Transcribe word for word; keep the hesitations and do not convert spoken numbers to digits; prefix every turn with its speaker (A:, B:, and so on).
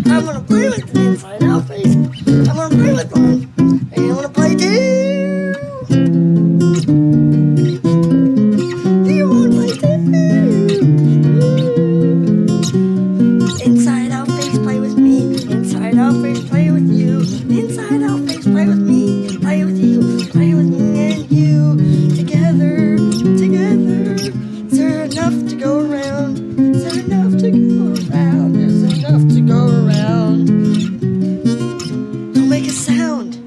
A: I wanna play with the inside out face. I wanna play with one. And you wanna play too? Do you wanna play too? Inside out face, play with me. Inside out face, play with you. Inside out face, play with me. Play with you. Play with me and you. Together, together. Is there enough to go around? Is there enough to go around? Is there enough to go around? Don't make a sound.